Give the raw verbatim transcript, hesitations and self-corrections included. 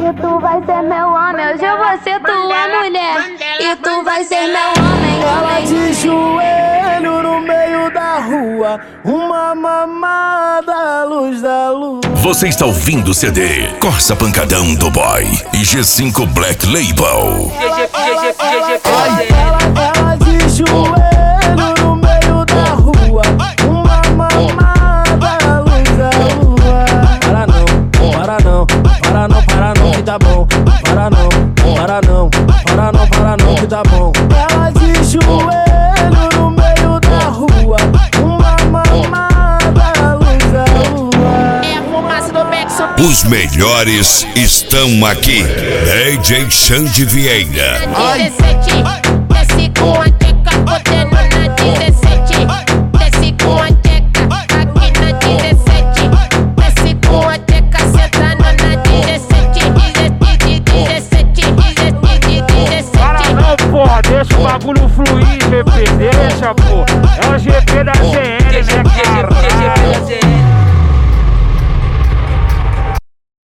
E tu vai ser meu homem, hoje eu vou ser tua mulher. E tu vai ser meu homem. Ela de joelho no meio da rua, uma mamada à luz da lua. Você está ouvindo o C D Corsa Pancadão do Boy e G cinco Black Label. Ela, ela de joelho no meio da rua, uma mamada à luz da lua. Para não, para não, para não, para não que tá bom. Para não, para não, para não, para não que tá bom. Ela de joelho no meio da rua, uma mamada à luz da lua. É a fumaça do Beck. Os melhores estão aqui. D J Xande Vieira. dezessete, desce com a teca, botando na dezessete. Desce com a teca, aqui na dezessete. Desce com a teca, sentando na dezessete. dezessete, dezessete, dezessete. Para não, porra, deixa o bagulho fluir, G P, deixa, pô. É o G P da C N, né, cara?